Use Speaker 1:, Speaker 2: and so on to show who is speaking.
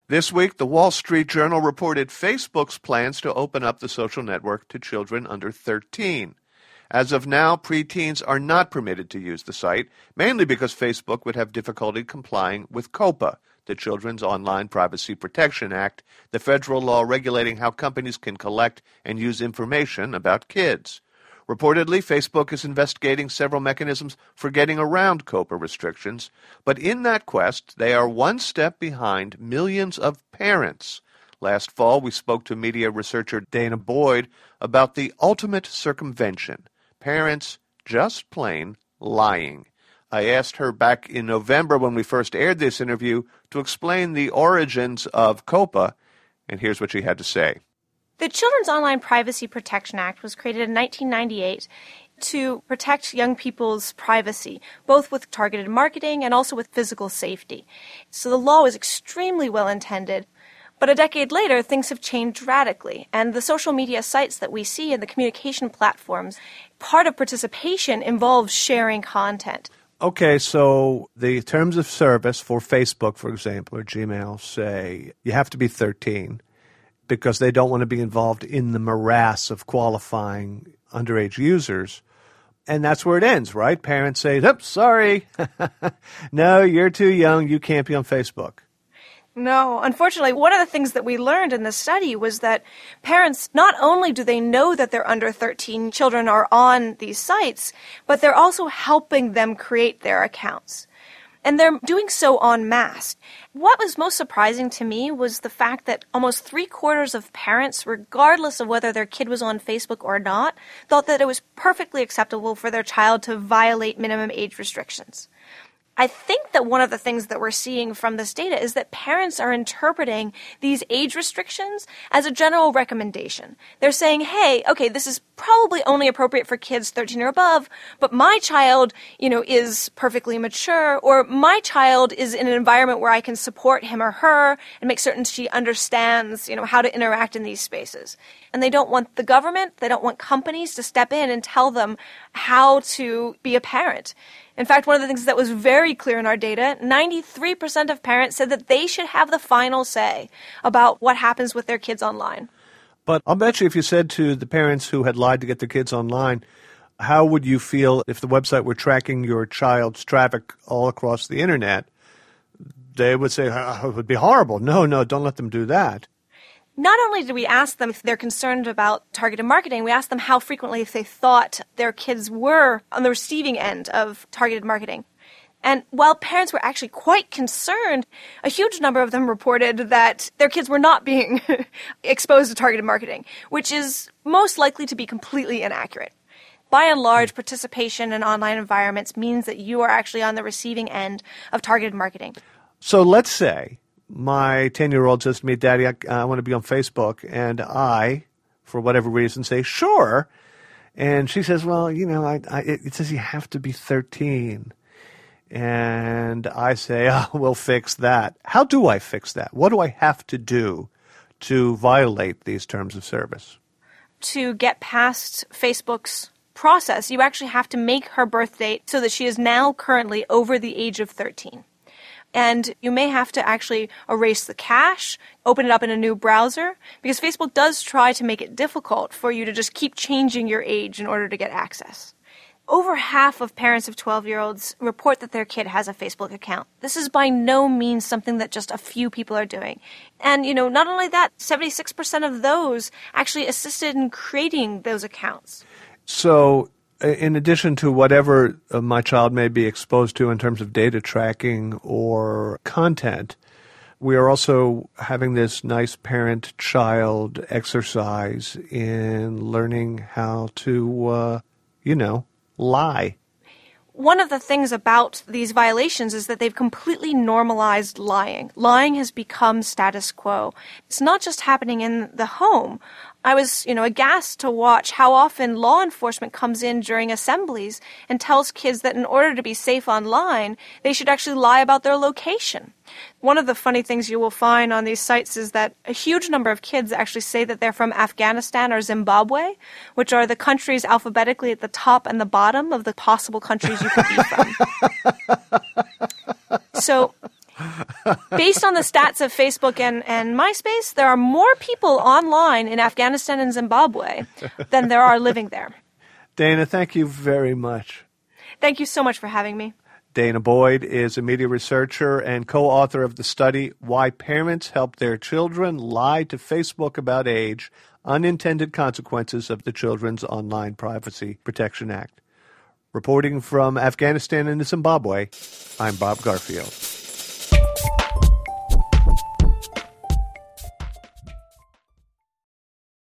Speaker 1: This week, the Wall Street Journal reported Facebook's plans to open up the social network to children under 13. As of now, preteens are not permitted to use the site, mainly because Facebook would have difficulty complying with COPPA, the Children's Online Privacy Protection Act, the federal law regulating how companies can collect and use information about kids. Reportedly, Facebook is investigating several mechanisms for getting around COPPA restrictions, but in that quest, they are one step behind millions of parents. Last fall, we spoke to media researcher Dana Boyd about the ultimate circumvention, parents just plain lying. I asked her back in November when we first aired this interview to explain the origins of COPPA, and here's what she had to say.
Speaker 2: The Children's Online Privacy Protection Act was created in 1998 to protect young people's privacy, both with targeted marketing and also with physical safety. So the law is extremely well intended. But a decade later, things have changed radically, and the social media sites that we see and the communication platforms, part of participation involves sharing content.
Speaker 1: Okay, so the terms of service for Facebook, for example, or Gmail say you have to be 13 because they don't want to be involved in the morass of qualifying underage users. And that's where it ends, right? Parents say, oops, sorry. No, you're too young. You can't be on Facebook.
Speaker 2: No, unfortunately, one of the things that we learned in this study was that parents, not only do they know that their under 13 children are on these sites, but they're also helping them create their accounts. And they're doing so en masse. What was most surprising to me was the fact that almost 3/4 of parents, regardless of whether their kid was on Facebook or not, thought that it was perfectly acceptable for their child to violate minimum age restrictions. I think that one of the things that we're seeing from this data is that parents are interpreting these age restrictions as a general recommendation. They're saying, hey, okay, this is probably only appropriate for kids 13 or above, but my child, is perfectly mature, or my child is in an environment where I can support him or her and make certain she understands, how to interact in these spaces. And they don't want the government, they don't want companies to step in and tell them how to be a parent. In fact, one of the things that was very clear in our data, 93% of parents said that they should have the final say about what happens with their kids online.
Speaker 1: But I'll bet you if you said to the parents who had lied to get their kids online, how would you feel if the website were tracking your child's traffic all across the internet? They would say, oh, it would be horrible. No, don't let them do that.
Speaker 2: Not only did we ask them if they're concerned about targeted marketing, we asked them how frequently if they thought their kids were on the receiving end of targeted marketing. And while parents were actually quite concerned, a huge number of them reported that their kids were not being exposed to targeted marketing, which is most likely to be completely inaccurate. By and large, participation in online environments means that you are actually on the receiving end of targeted marketing.
Speaker 1: So let's say my 10-year-old says to me, Daddy, I want to be on Facebook, and I, for whatever reason, say, sure. And she says, well, it says you have to be 13. And I say, oh, we'll fix that. How do I fix that? What do I have to do to violate these terms of service?
Speaker 2: To get past Facebook's process, you actually have to make her birth date so that she is now currently over the age of 13. And you may have to actually erase the cache, open it up in a new browser, because Facebook does try to make it difficult for you to just keep changing your age in order to get access. Over half of parents of 12-year-olds report that their kid has a Facebook account. This is by no means something that just a few people are doing. And, not only that, 76% of those actually assisted in creating those accounts.
Speaker 1: So in addition to whatever my child may be exposed to in terms of data tracking or content, we are also having this nice parent-child exercise in learning how to, lie.
Speaker 2: One of the things about these violations is that they've completely normalized lying. Lying has become status quo. It's not just happening in the home. I was, aghast to watch how often law enforcement comes in during assemblies and tells kids that in order to be safe online, they should actually lie about their location. One of the funny things you will find on these sites is that a huge number of kids actually say that they're from Afghanistan or Zimbabwe, which are the countries alphabetically at the top and the bottom of the possible countries you could be from. So Based on the stats of Facebook and MySpace, there are more people online in Afghanistan and Zimbabwe than there are living there.
Speaker 1: Dana, thank you very much.
Speaker 2: Thank you so much for having me.
Speaker 1: Dana Boyd is a media researcher and co-author of the study, Why Parents Help Their Children Lie to Facebook About Age, Unintended Consequences of the Children's Online Privacy Protection Act. Reporting from Afghanistan and Zimbabwe, I'm Bob Garfield.